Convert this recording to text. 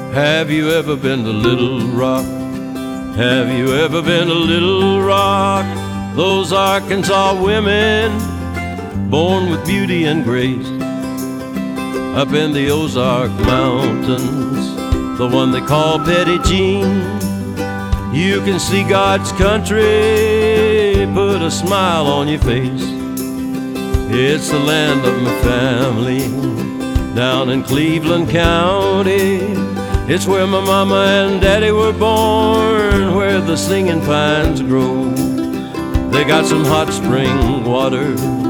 Have you ever been to Little Rock? Have you ever been to Little Rock? Those Arkansas women, born with beauty and grace, up in the Ozark Mountains, the one they call Petit Jean. You can see God's country, put a smile on your face. It's the land of my family, down in Cleveland County. It's where my mama and daddy were born, where the singing pines grow. They got some hot spring water